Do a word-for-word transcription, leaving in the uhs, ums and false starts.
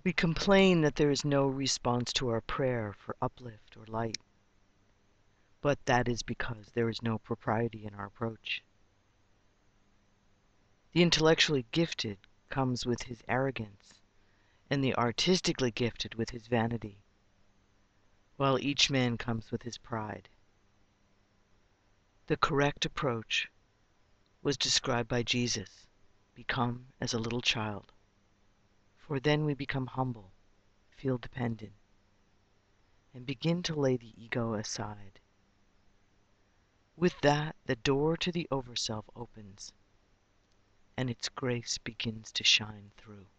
We complain that there is no response to our prayer for uplift or light, but that is because there is no propriety in our approach. The intellectually gifted comes with his arrogance, and the artistically gifted with his vanity, while each man comes with his pride. The correct approach was described by Jesus: become as a little child, for then we become humble, feel dependent, and begin to lay the ego aside. With that, the door to the Overself opens, and its grace begins to shine through.